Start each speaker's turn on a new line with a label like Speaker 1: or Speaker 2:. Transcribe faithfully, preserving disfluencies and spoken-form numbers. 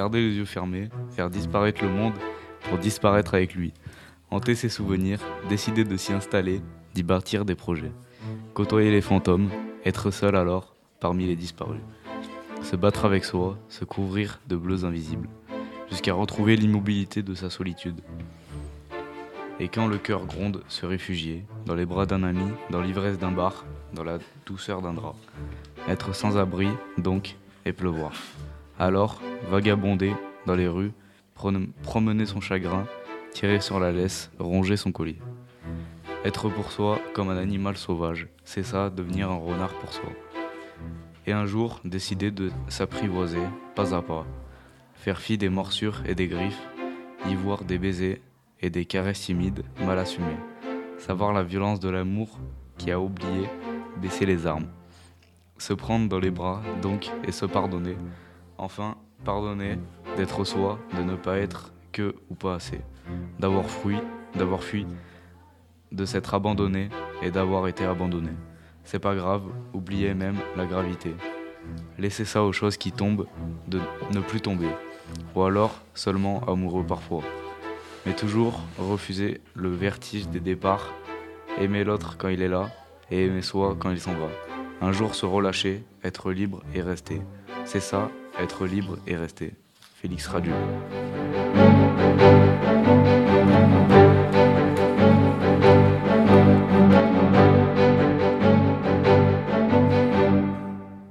Speaker 1: garder les yeux fermés, faire disparaître le monde pour disparaître avec lui, hanter ses souvenirs, décider de s'y installer, d'y bâtir des projets, côtoyer les fantômes, être seul alors parmi les disparus, se battre avec soi, se couvrir de bleus invisibles, jusqu'à retrouver l'immobilité de sa solitude. Et quand le cœur gronde, se réfugier, dans les bras d'un ami, dans l'ivresse d'un bar, dans la douceur d'un drap. Être sans abri, donc, et pleuvoir. Alors, vagabonder dans les rues, promener son chagrin, tirer sur la laisse, ronger son collier. Être pour soi comme un animal sauvage, c'est ça, devenir un renard pour soi. Et un jour, décider de s'apprivoiser, pas à pas. Faire fi des morsures et des griffes, y voir des baisers et des caresses timides, mal assumées. Savoir la violence de l'amour qui a oublié, baisser les armes. Se prendre dans les bras, donc, et se pardonner. Enfin, pardonner d'être soi, de ne pas être que ou pas assez. D'avoir fui, d'avoir fui, de s'être abandonné et d'avoir été abandonné. C'est pas grave, oubliez même la gravité. Laissez ça aux choses qui tombent, de ne plus tomber. Ou alors, seulement amoureux parfois. Mais toujours refuser le vertige des départs, aimer l'autre quand il est là, et aimer soi quand il s'en va. Un jour se relâcher, être libre et rester. C'est ça, être libre et rester. Félix Radieux.